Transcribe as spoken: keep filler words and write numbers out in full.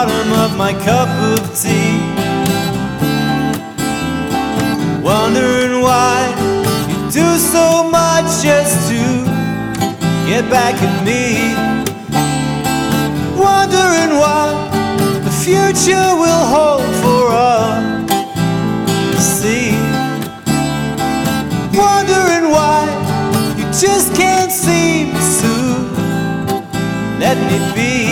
bottom of my cup of tea, wondering why you do so much just to get back at me, wondering what the future will hold for us. See, wondering why you just can't seem to let me be.